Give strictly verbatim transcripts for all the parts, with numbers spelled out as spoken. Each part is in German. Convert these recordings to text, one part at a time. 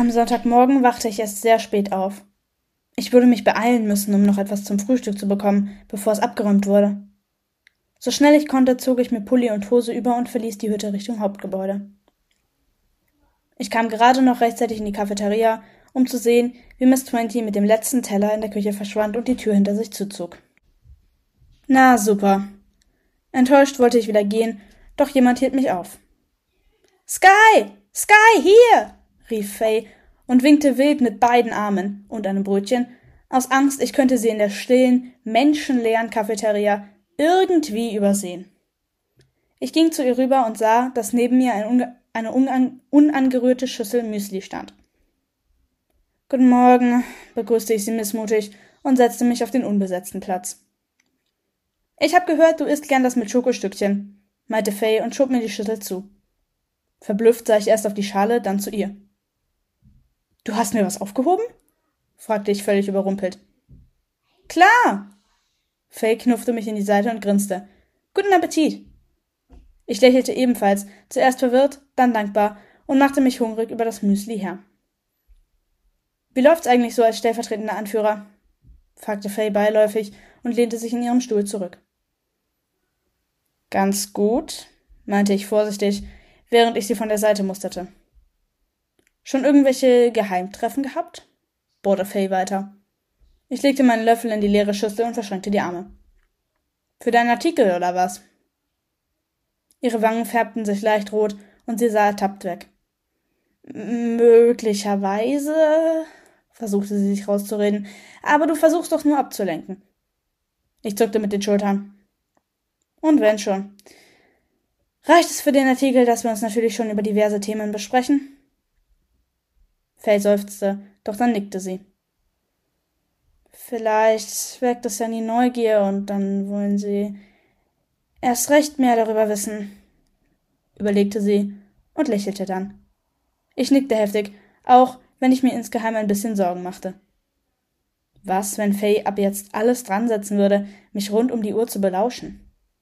Am Sonntagmorgen wachte ich erst sehr spät auf. Ich würde mich beeilen müssen, um noch etwas zum Frühstück zu bekommen, bevor es abgeräumt wurde. So schnell ich konnte, zog ich mir Pulli und Hose über und verließ die Hütte Richtung Hauptgebäude. Ich kam gerade noch rechtzeitig in die Cafeteria, um zu sehen, wie Miss Twenty mit dem letzten Teller in der Küche verschwand und die Tür hinter sich zuzog. Na, super. Enttäuscht wollte ich wieder gehen, doch jemand hielt mich auf. »Sky! Sky, hier!« rief Faye und winkte wild mit beiden Armen und einem Brötchen, aus Angst, ich könnte sie in der stillen, menschenleeren Cafeteria irgendwie übersehen. Ich ging zu ihr rüber und sah, dass neben mir ein unge- eine unan- unangerührte Schüssel Müsli stand. »Guten Morgen«, begrüßte ich sie missmutig und setzte mich auf den unbesetzten Platz. »Ich hab gehört, du isst gern das mit Schokostückchen«, meinte Faye und schob mir die Schüssel zu. Verblüfft sah ich erst auf die Schale, dann zu ihr. »Du hast mir was aufgehoben?« fragte ich völlig überrumpelt. »Klar!« Faye knuffte mich in die Seite und grinste. »Guten Appetit!« Ich lächelte ebenfalls, zuerst verwirrt, dann dankbar und machte mich hungrig über das Müsli her. »Wie läuft's eigentlich so als stellvertretender Anführer?« fragte Faye beiläufig und lehnte sich in ihrem Stuhl zurück. »Ganz gut«, meinte ich vorsichtig, während ich sie von der Seite musterte. »Schon irgendwelche Geheimtreffen gehabt?« bohrte Faye weiter. Ich legte meinen Löffel in die leere Schüssel und verschränkte die Arme. »Für deinen Artikel, oder was?« Ihre Wangen färbten sich leicht rot und sie sah ertappt weg. »Möglicherweise«, versuchte sie sich rauszureden, »aber du versuchst doch nur abzulenken.« Ich zuckte mit den Schultern. »Und wenn schon. Reicht es für den Artikel, dass wir uns natürlich schon über diverse Themen besprechen?« Faye seufzte, doch dann nickte sie. »Vielleicht weckt es ja nie Neugier und dann wollen sie erst recht mehr darüber wissen«, überlegte sie und lächelte dann. Ich nickte heftig, auch wenn ich mir insgeheim ein bisschen Sorgen machte. Was, wenn Faye ab jetzt alles dran setzen würde, mich rund um die Uhr zu belauschen?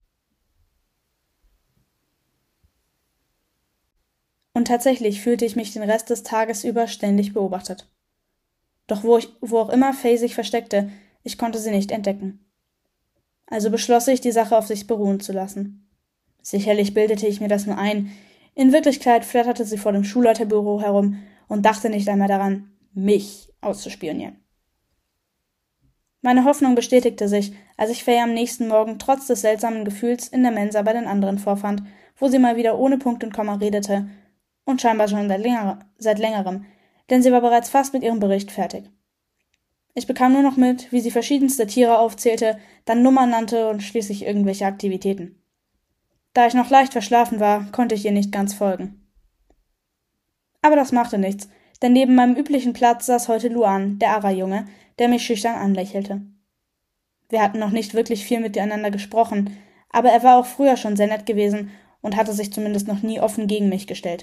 Und tatsächlich fühlte ich mich den Rest des Tages über ständig beobachtet. Doch wo, ich, wo auch immer Faye sich versteckte, ich konnte sie nicht entdecken. Also beschloss ich, die Sache auf sich beruhen zu lassen. Sicherlich bildete ich mir das nur ein. In Wirklichkeit flatterte sie vor dem Schulleiterbüro herum und dachte nicht einmal daran, mich auszuspionieren. Meine Hoffnung bestätigte sich, als ich Faye am nächsten Morgen trotz des seltsamen Gefühls in der Mensa bei den anderen vorfand, wo sie mal wieder ohne Punkt und Komma redete, und scheinbar schon seit, länger, seit längerem, denn sie war bereits fast mit ihrem Bericht fertig. Ich bekam nur noch mit, wie sie verschiedenste Tiere aufzählte, dann Nummern nannte und schließlich irgendwelche Aktivitäten. Da ich noch leicht verschlafen war, konnte ich ihr nicht ganz folgen. Aber das machte nichts, denn neben meinem üblichen Platz saß heute Luan, der Ara-Junge, der mich schüchtern anlächelte. Wir hatten noch nicht wirklich viel miteinander gesprochen, aber er war auch früher schon sehr nett gewesen und hatte sich zumindest noch nie offen gegen mich gestellt.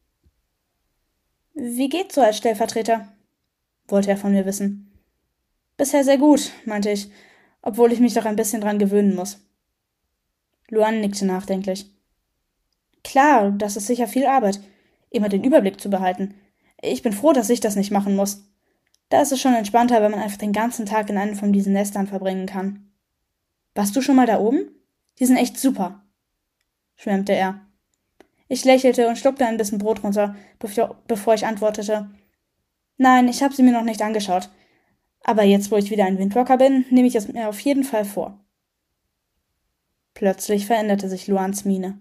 »Wie geht's so als Stellvertreter?« wollte er von mir wissen. »Bisher sehr gut«, meinte ich, obwohl ich mich doch ein bisschen dran gewöhnen muss. Luan nickte nachdenklich. »Klar, das ist sicher viel Arbeit, immer den Überblick zu behalten. Ich bin froh, dass ich das nicht machen muss. Da ist es schon entspannter, wenn man einfach den ganzen Tag in einem von diesen Nestern verbringen kann. Warst du schon mal da oben? Die sind echt super«, schwärmte er. Ich lächelte und schluckte ein bisschen Brot runter, bevor ich antwortete. »Nein, ich habe sie mir noch nicht angeschaut. Aber jetzt, wo ich wieder ein Windwalker bin, nehme ich es mir auf jeden Fall vor.« Plötzlich veränderte sich Luans Miene.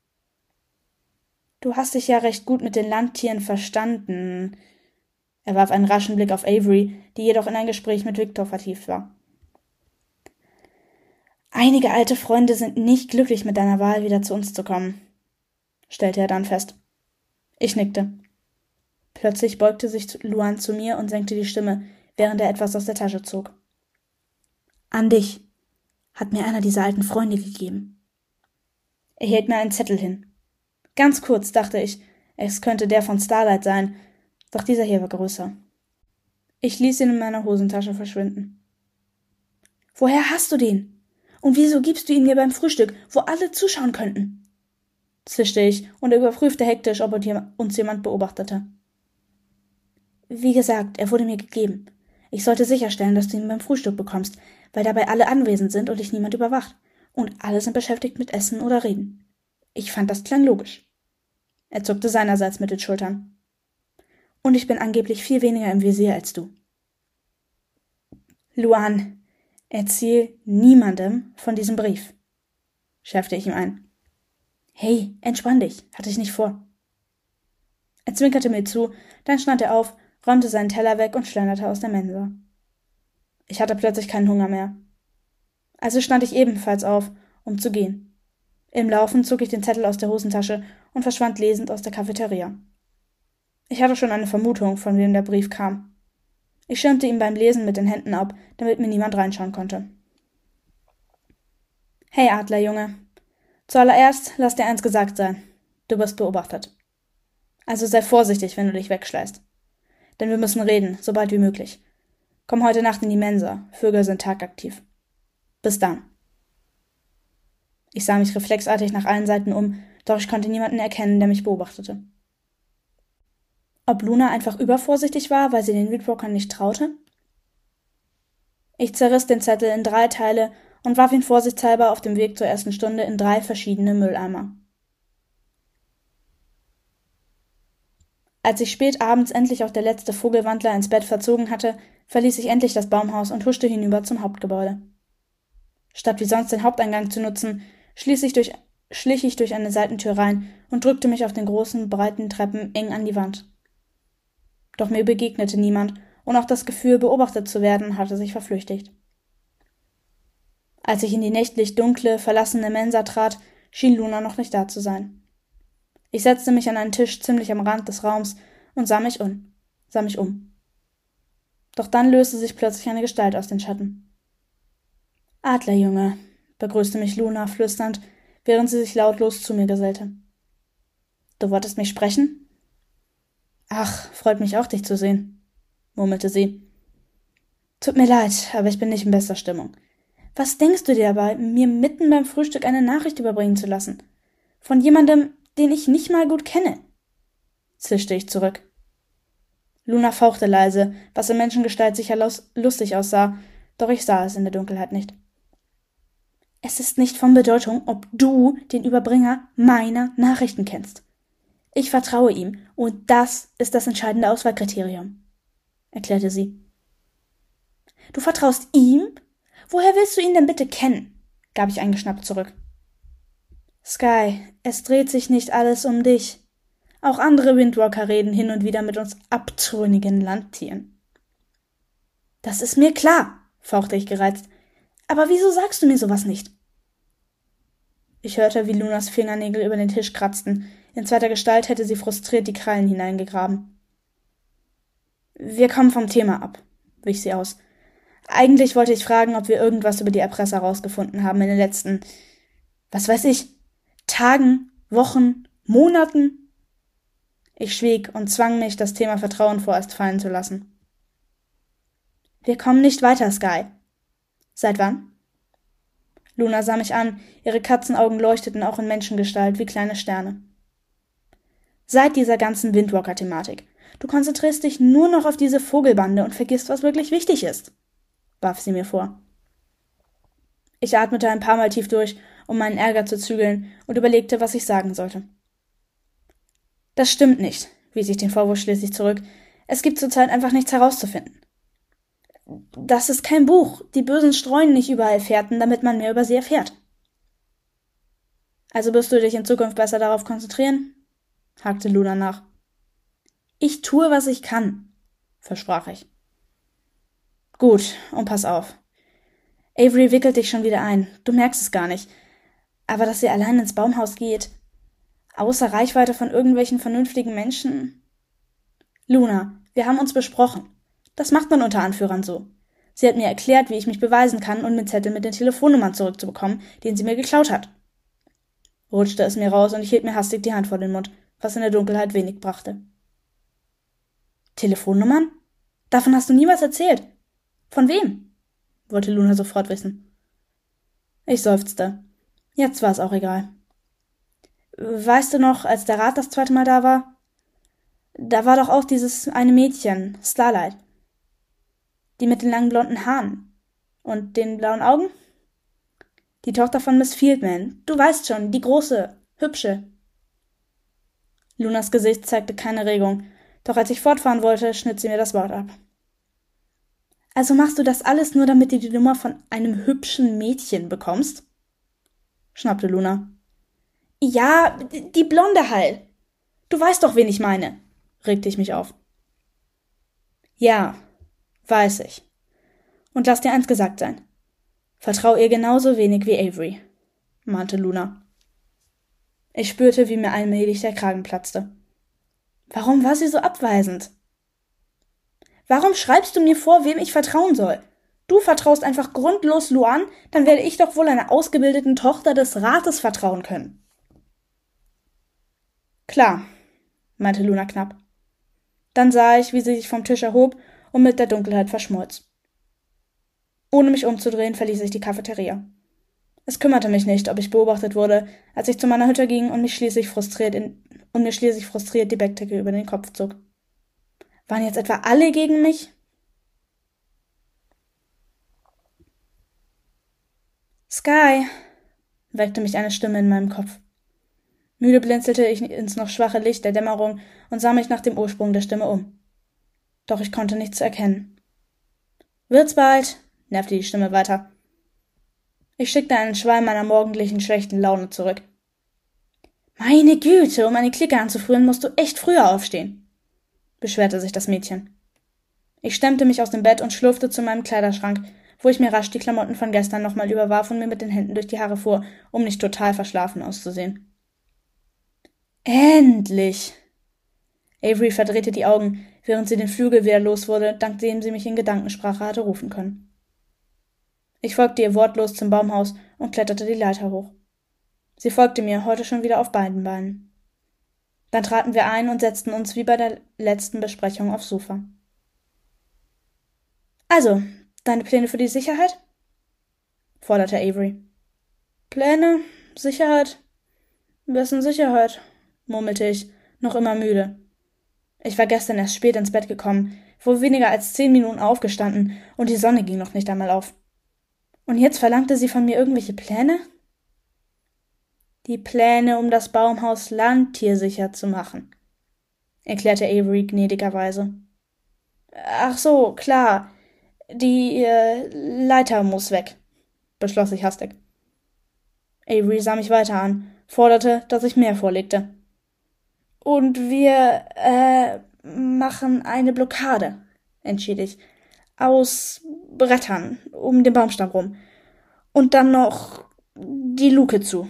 »Du hast dich ja recht gut mit den Landtieren verstanden.« Er warf einen raschen Blick auf Avery, die jedoch in ein Gespräch mit Victor vertieft war. »Einige alte Freunde sind nicht glücklich mit deiner Wahl, wieder zu uns zu kommen«, stellte er dann fest. Ich nickte. Plötzlich beugte sich Luan zu mir und senkte die Stimme, während er etwas aus der Tasche zog. »An dich, hat mir einer dieser alten Freunde gegeben.« Er hielt mir einen Zettel hin. Ganz kurz dachte ich, es könnte der von Starlight sein, doch dieser hier war größer. Ich ließ ihn in meiner Hosentasche verschwinden. »Woher hast du den? Und wieso gibst du ihn mir beim Frühstück, wo alle zuschauen könnten?« zischte ich und überprüfte hektisch, ob uns jemand beobachtete. Wie gesagt, er wurde mir gegeben. Ich sollte sicherstellen, dass du ihn beim Frühstück bekommst, weil dabei alle anwesend sind und dich niemand überwacht. Und alle sind beschäftigt mit Essen oder Reden. Ich fand, das klang logisch. Er zuckte seinerseits mit den Schultern. Und ich bin angeblich viel weniger im Visier als du. Luan, erzähl niemandem von diesem Brief, schärfte ich ihm ein. Hey, entspann dich, hatte ich nicht vor. Er zwinkerte mir zu, dann stand er auf, räumte seinen Teller weg und schlenderte aus der Mensa. Ich hatte plötzlich keinen Hunger mehr. Also stand ich ebenfalls auf, um zu gehen. Im Laufen zog ich den Zettel aus der Hosentasche und verschwand lesend aus der Cafeteria. Ich hatte schon eine Vermutung, von wem der Brief kam. Ich schirmte ihn beim Lesen mit den Händen ab, damit mir niemand reinschauen konnte. Hey Adlerjunge, zuallererst lass dir eins gesagt sein. Du wirst beobachtet. Also sei vorsichtig, wenn du dich wegschleißt. Denn wir müssen reden, so bald wie möglich. Komm heute Nacht in die Mensa, Vögel sind tagaktiv. Bis dann. Ich sah mich reflexartig nach allen Seiten um, doch ich konnte niemanden erkennen, der mich beobachtete. Ob Luna einfach übervorsichtig war, weil sie den Windwalkern nicht traute? Ich zerriss den Zettel in drei Teile und warf ihn vorsichtshalber auf dem Weg zur ersten Stunde in drei verschiedene Mülleimer. Als sich spät abends endlich auch der letzte Vogelwandler ins Bett verzogen hatte, verließ ich endlich das Baumhaus und huschte hinüber zum Hauptgebäude. Statt wie sonst den Haupteingang zu nutzen, schlich ich durch, schlich ich durch eine Seitentür rein und drückte mich auf den großen, breiten Treppen eng an die Wand. Doch mir begegnete niemand, und auch das Gefühl, beobachtet zu werden, hatte sich verflüchtigt. Als ich in die nächtlich dunkle, verlassene Mensa trat, schien Luna noch nicht da zu sein. Ich setzte mich an einen Tisch ziemlich am Rand des Raums und sah mich um, sah mich um. Doch dann löste sich plötzlich eine Gestalt aus den Schatten. Adlerjunge, begrüßte mich Luna flüsternd, während sie sich lautlos zu mir gesellte. Du wolltest mich sprechen? Ach, freut mich auch, dich zu sehen, murmelte sie. Tut mir leid, aber ich bin nicht in bester Stimmung. Was denkst du dir dabei, mir mitten beim Frühstück eine Nachricht überbringen zu lassen? Von jemandem, den ich nicht mal gut kenne? Zischte ich zurück. Luna fauchte leise, was in Menschengestalt sicher lustig aussah, doch ich sah es in der Dunkelheit nicht. Es ist nicht von Bedeutung, ob du den Überbringer meiner Nachrichten kennst. Ich vertraue ihm, und das ist das entscheidende Auswahlkriterium, erklärte sie. Du vertraust ihm? Woher willst du ihn denn bitte kennen? Gab ich eingeschnappt zurück. Sky, es dreht sich nicht alles um dich. Auch andere Windwalker reden hin und wieder mit uns abtrünnigen Landtieren. Das ist mir klar, fauchte ich gereizt. Aber wieso sagst du mir sowas nicht? Ich hörte, wie Lunas Fingernägel über den Tisch kratzten. In zweiter Gestalt hätte sie frustriert die Krallen hineingegraben. Wir kommen vom Thema ab, wich sie aus. Eigentlich wollte ich fragen, ob wir irgendwas über die Erpresser rausgefunden haben in den letzten, was weiß ich, Tagen, Wochen, Monaten. Ich schwieg und zwang mich, das Thema Vertrauen vorerst fallen zu lassen. Wir kommen nicht weiter, Sky. Seit wann? Luna sah mich an, ihre Katzenaugen leuchteten auch in Menschengestalt wie kleine Sterne. Seit dieser ganzen Windwalker-Thematik. Du konzentrierst dich nur noch auf diese Vogelbande und vergisst, was wirklich wichtig ist, warf sie mir vor. Ich atmete ein paar Mal tief durch, um meinen Ärger zu zügeln, und überlegte, was ich sagen sollte. Das stimmt nicht, wies ich den Vorwurf schließlich zurück. Es gibt zurzeit einfach nichts herauszufinden. Das ist kein Buch. Die Bösen streuen nicht überall Fährten, damit man mehr über sie erfährt. Also wirst du dich in Zukunft besser darauf konzentrieren? Hakte Luna nach. Ich tue, was ich kann, versprach ich. Gut, und pass auf. Avery wickelt dich schon wieder ein. Du merkst es gar nicht. Aber dass sie allein ins Baumhaus geht, außer Reichweite von irgendwelchen vernünftigen Menschen? Luna, wir haben uns besprochen. Das macht man unter Anführern so. Sie hat mir erklärt, wie ich mich beweisen kann und mir Zettel mit den Telefonnummern zurückzubekommen, den sie mir geklaut hat. Rutschte es mir raus und ich hielt mir hastig die Hand vor den Mund, was in der Dunkelheit wenig brachte. Telefonnummern? Davon hast du nie was erzählt. Von wem? Wollte Luna sofort wissen. Ich seufzte. Jetzt war es auch egal. Weißt du noch, als der Rat das zweite Mal da war? Da war doch auch dieses eine Mädchen, Starlight. Die mit den langen blonden Haaren. Und den blauen Augen? Die Tochter von Miss Fieldman. Du weißt schon, die große, hübsche. Lunas Gesicht zeigte keine Regung, doch als ich fortfahren wollte, schnitt sie mir das Wort ab. Also machst du das alles nur, damit du die Nummer von einem hübschen Mädchen bekommst? Schnappte Luna. Ja, die Blonde halt. Du weißt doch, wen ich meine, regte ich mich auf. Ja, weiß ich. Und lass dir eins gesagt sein. Vertrau ihr genauso wenig wie Avery, mahnte Luna. Ich spürte, wie mir allmählich der Kragen platzte. Warum war sie so abweisend? Warum schreibst du mir vor, wem ich vertrauen soll? Du vertraust einfach grundlos Luan, dann werde ich doch wohl einer ausgebildeten Tochter des Rates vertrauen können. Klar, meinte Luna knapp. Dann sah ich, wie sie sich vom Tisch erhob und mit der Dunkelheit verschmolz. Ohne mich umzudrehen, verließ ich die Cafeteria. Es kümmerte mich nicht, ob ich beobachtet wurde, als ich zu meiner Hütte ging und mich schließlich frustriert in, und mir schließlich frustriert die Bettdecke über den Kopf zog. Waren jetzt etwa alle gegen mich? Sky, weckte mich eine Stimme in meinem Kopf. Müde blinzelte ich ins noch schwache Licht der Dämmerung und sah mich nach dem Ursprung der Stimme um. Doch ich konnte nichts erkennen. Wird's bald, nervte die Stimme weiter. Ich schickte einen Schwall meiner morgendlichen schlechten Laune zurück. Meine Güte, um eine Clique anzufrieren, musst du echt früher aufstehen, beschwerte sich das Mädchen. Ich stemmte mich aus dem Bett und schlurfte zu meinem Kleiderschrank, wo ich mir rasch die Klamotten von gestern nochmal überwarf und mir mit den Händen durch die Haare fuhr, um nicht total verschlafen auszusehen. Endlich! Avery verdrehte die Augen, während sie den Flügel wieder los wurde, dank dem sie mich in Gedankensprache hatte rufen können. Ich folgte ihr wortlos zum Baumhaus und kletterte die Leiter hoch. Sie folgte mir, heute schon wieder auf beiden Beinen. Dann traten wir ein und setzten uns wie bei der letzten Besprechung aufs Sofa. Also, deine Pläne für die Sicherheit? Forderte Avery. Pläne? Sicherheit? Wessen Sicherheit? Murmelte ich, noch immer müde. Ich war gestern erst spät ins Bett gekommen, vor weniger als zehn Minuten aufgestanden und die Sonne ging noch nicht einmal auf. Und jetzt verlangte sie von mir irgendwelche Pläne? Die Pläne, um das Baumhaus landtiersicher zu machen, erklärte Avery gnädigerweise. Ach so, klar. Die äh, Leiter muss weg, beschloss ich hastig. Avery sah mich weiter an, forderte, dass ich mehr vorlegte. Und wir, äh, machen eine Blockade, entschied ich, aus Brettern um den Baumstamm rum. Und dann noch die Luke zu.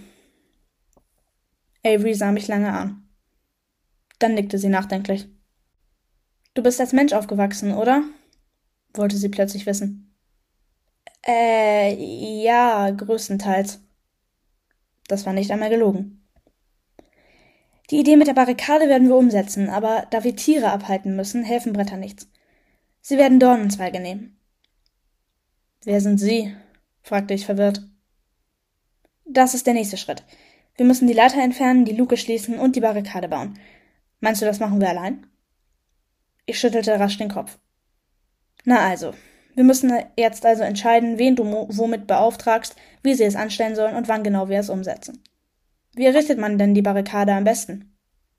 Avery sah mich lange an. Dann nickte sie nachdenklich. Du bist als Mensch aufgewachsen, oder? Wollte sie plötzlich wissen. Äh, ja, größtenteils. Das war nicht einmal gelogen. Die Idee mit der Barrikade werden wir umsetzen, aber da wir Tiere abhalten müssen, helfen Bretter nichts. Sie werden Dornenzweige nehmen. Wer sind Sie? Fragte ich verwirrt. Das ist der nächste Schritt. Wir müssen die Leiter entfernen, die Luke schließen und die Barrikade bauen. Meinst du, das machen wir allein? Ich schüttelte rasch den Kopf. Na also, wir müssen jetzt also entscheiden, wen du womit beauftragst, wie sie es anstellen sollen und wann genau wir es umsetzen. Wie errichtet man denn die Barrikade am besten?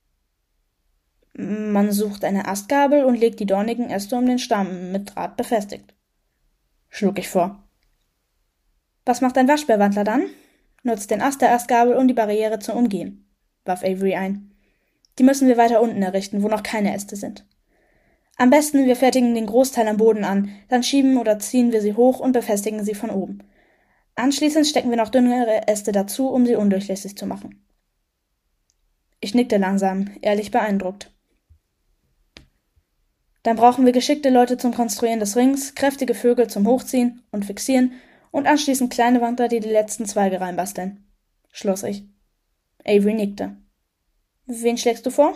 Man sucht eine Astgabel und legt die dornigen Äste um den Stamm mit Draht befestigt, schlug ich vor. Was macht ein Waschbärwandler dann? Nutzt den Ast der Astgabel, um die Barriere zu umgehen, warf Avery ein. Die müssen wir weiter unten errichten, wo noch keine Äste sind. Am besten, wir fertigen den Großteil am Boden an, dann schieben oder ziehen wir sie hoch und befestigen sie von oben. Anschließend stecken wir noch dünnere Äste dazu, um sie undurchlässig zu machen. Ich nickte langsam, ehrlich beeindruckt. Dann brauchen wir geschickte Leute zum Konstruieren des Rings, kräftige Vögel zum Hochziehen und Fixieren und anschließend kleine Wandler, die die letzten Zweige reinbasteln, schloss ich. Avery nickte. Wen schlägst du vor?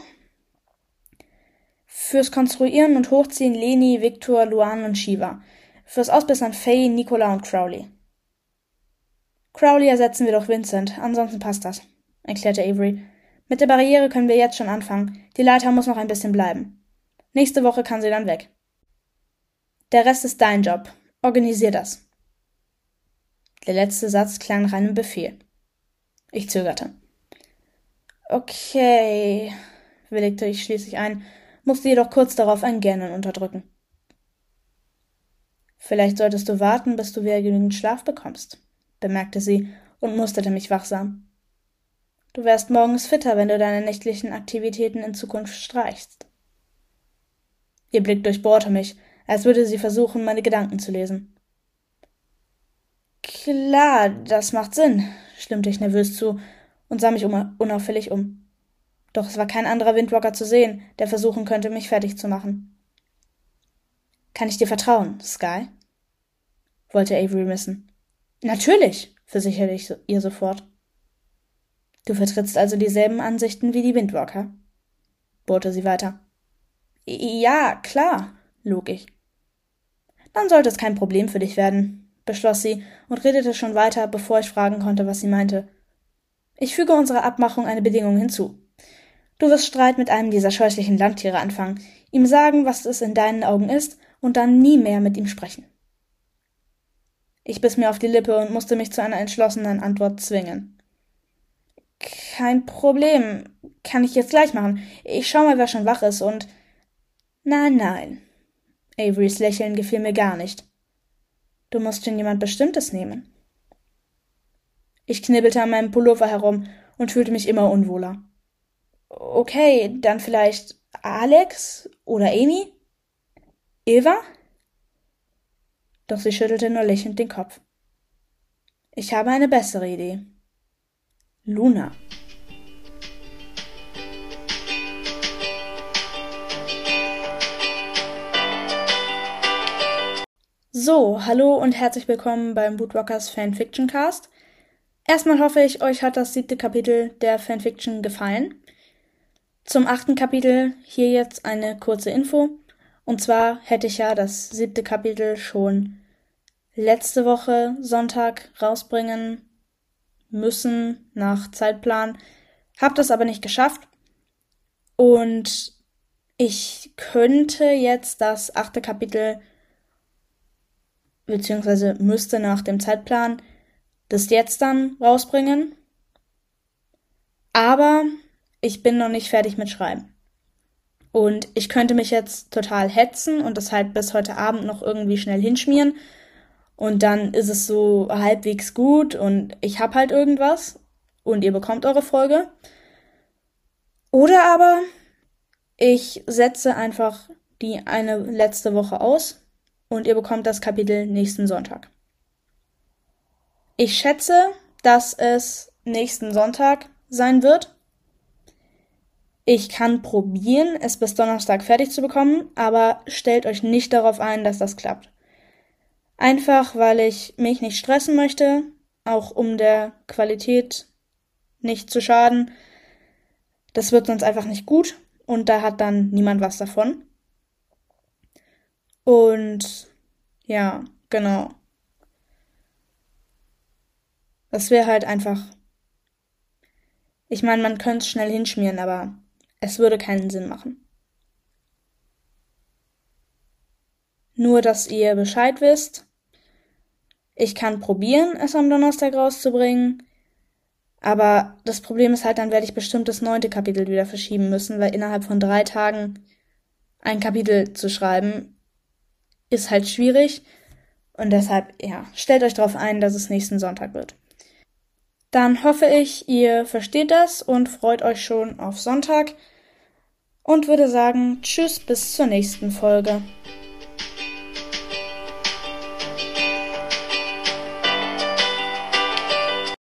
Fürs Konstruieren und Hochziehen Leni, Victor, Luan und Shiva. Fürs Ausbessern Faye, Nicola und Crowley. Crowley ersetzen wir durch Vincent, ansonsten passt das, erklärte Avery. Mit der Barriere können wir jetzt schon anfangen. Die Leiter muss noch ein bisschen bleiben. Nächste Woche kann sie dann weg. Der Rest ist dein Job. Organisier das. Der letzte Satz klang nach einem Befehl. Ich zögerte. Okay, willigte ich schließlich ein, musste jedoch kurz darauf ein Gähnen unterdrücken. Vielleicht solltest du warten, bis du wieder genügend Schlaf bekommst, bemerkte sie und musterte mich wachsam. Du wärst morgens fitter, wenn du deine nächtlichen Aktivitäten in Zukunft streichst. Ihr Blick durchbohrte mich, als würde sie versuchen, meine Gedanken zu lesen. Klar, das macht Sinn, stimmte ich nervös zu und sah mich unauffällig um. Doch es war kein anderer Windwalker zu sehen, der versuchen könnte, mich fertig zu machen. Kann ich dir vertrauen, Sky? Wollte Avery wissen. Natürlich, versicherte ich ihr sofort. Du vertrittst also dieselben Ansichten wie die Windwalker? Bohrte sie weiter. Ja, klar, log ich. Dann sollte es kein Problem für dich werden, beschloss sie und redete schon weiter, bevor ich fragen konnte, was sie meinte. Ich füge unserer Abmachung eine Bedingung hinzu. Du wirst Streit mit einem dieser scheußlichen Landtiere anfangen, ihm sagen, was es in deinen Augen ist, und dann nie mehr mit ihm sprechen. Ich biss mir auf die Lippe und musste mich zu einer entschlossenen Antwort zwingen. Kein Problem, kann ich jetzt gleich machen. Ich schau mal, wer schon wach ist und... Nein, nein. Averys Lächeln gefiel mir gar nicht. Du musst schon jemand Bestimmtes nehmen. Ich knibbelte an meinem Pullover herum und fühlte mich immer unwohler. Okay, dann vielleicht Alex oder Amy? Eva? Doch sie schüttelte nur lächelnd den Kopf. Ich habe eine bessere Idee. Luna. So, hallo und herzlich willkommen beim Woodwalkers Fanfiction Cast. Erstmal hoffe ich, euch hat das siebte Kapitel der Fanfiction gefallen. Zum achten Kapitel hier jetzt eine kurze Info. Und zwar hätte ich ja das siebte Kapitel schon letzte Woche Sonntag rausbringen müssen nach Zeitplan. Hab das aber nicht geschafft. Und ich könnte jetzt das achte Kapitel, beziehungsweise müsste nach dem Zeitplan das jetzt dann rausbringen. Aber ich bin noch nicht fertig mit Schreiben. Und ich könnte mich jetzt total hetzen und das halt bis heute Abend noch irgendwie schnell hinschmieren. Und dann ist es so halbwegs gut und ich hab halt irgendwas und ihr bekommt eure Folge. Oder aber ich setze einfach die eine letzte Woche aus und ihr bekommt das Kapitel nächsten Sonntag. Ich schätze, dass es nächsten Sonntag sein wird. Ich kann probieren, es bis Donnerstag fertig zu bekommen, aber stellt euch nicht darauf ein, dass das klappt. Einfach, weil ich mich nicht stressen möchte, auch um der Qualität nicht zu schaden. Das wird sonst einfach nicht gut und da hat dann niemand was davon. Und ja, genau. Das wäre halt einfach... Ich meine, man könnte es schnell hinschmieren, aber es würde keinen Sinn machen. Nur, dass ihr Bescheid wisst. Ich kann probieren, es am Donnerstag rauszubringen. Aber das Problem ist halt, dann werde ich bestimmt das neunte Kapitel wieder verschieben müssen, weil innerhalb von drei Tagen ein Kapitel zu schreiben ist halt schwierig. Und deshalb, ja, stellt euch darauf ein, dass es nächsten Sonntag wird. Dann hoffe ich, ihr versteht das und freut euch schon auf Sonntag und würde sagen, tschüss bis zur nächsten Folge.